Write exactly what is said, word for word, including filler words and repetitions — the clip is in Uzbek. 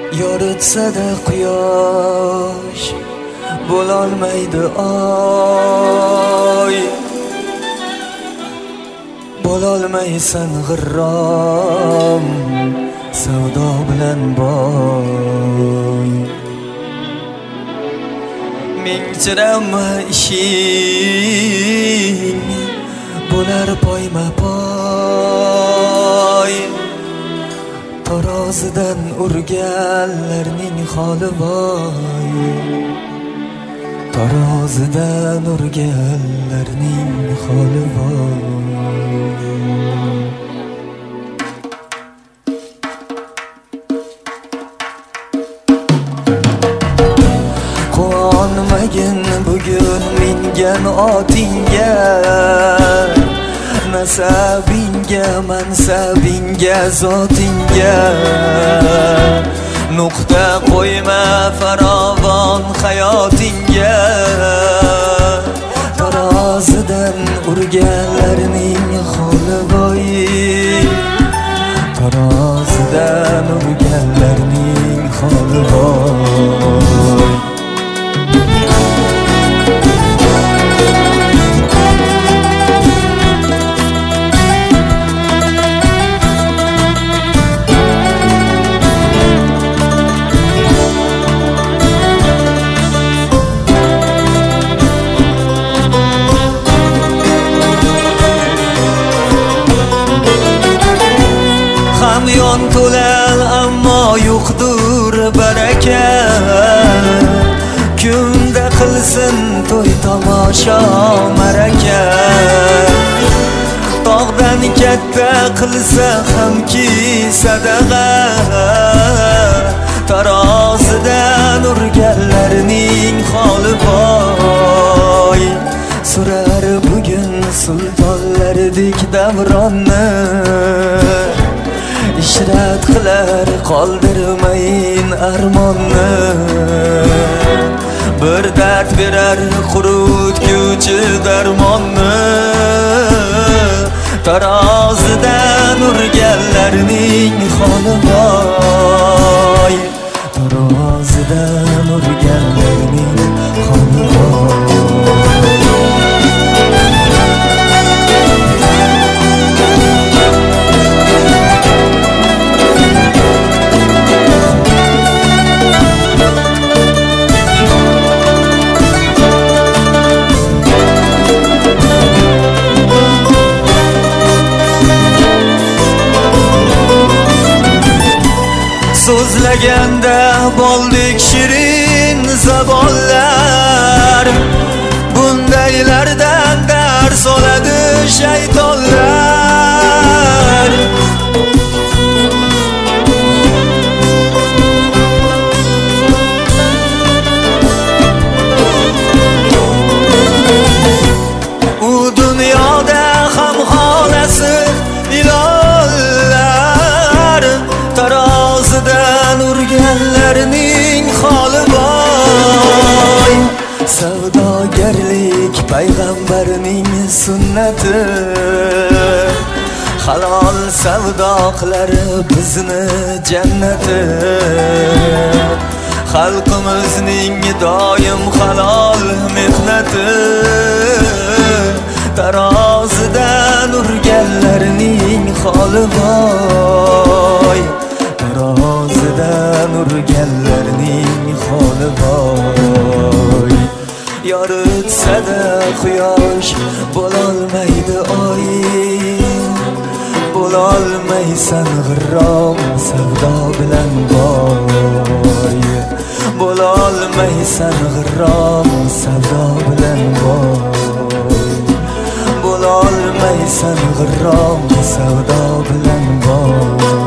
yoritsa-da quyosh bo'lolmaydi oy. Bo'lolmaysan g'irrom savdo bilan boy. Ming chirama ishing bo'lar poyma-poy. Tarozidan urganlarning holi voy. Tarozidan urganlarning holi voy. Quvonmagin bugun mingan otingga, nasabingga, mansabingga, zotingga. Nuqta qo'yma farovon hayotingga. Tarozidan urganlarning holi voy. Tarozidan urganlarning holi voy. Hamyon to'lal ammo yo'qdur baraka. Kunda qilsin to'y tomosha maraka. Tog'dan katta qilsa hamki sadaqa. Tarozidan urganlarning holi voy. Surar bugun sultonlardek davronni. Ishrat qilar qoldirmayin armonni. Bir dard berar qurutguvchi darmonni. Tarozidan urganlarning holi voy. Tarozidan urganlarning holi voy. So'zlaganda boldek shirin zabonlar. Bundaylardan dars oladi shaytonlar. U dunyoda ham xolasi ilonlar. Tarozidan urganlarning holi voy. Savdogarlik payg'ambarning sunnati. Halol savdo qilar bizni jannati. Xalqimizning doim halol mehnati. Tarozidan urganlarning holi voy. Tarozidan urganlarning holi voy. Yoritsa-da quyosh bo'lolmaydi oy. Bo'lolmaysan g'irrom savdo bilan boy. Bo'lolmaysan g'irrom savdo bilan boy. Bo'lolmaysan g'irrom savdo bilan boy.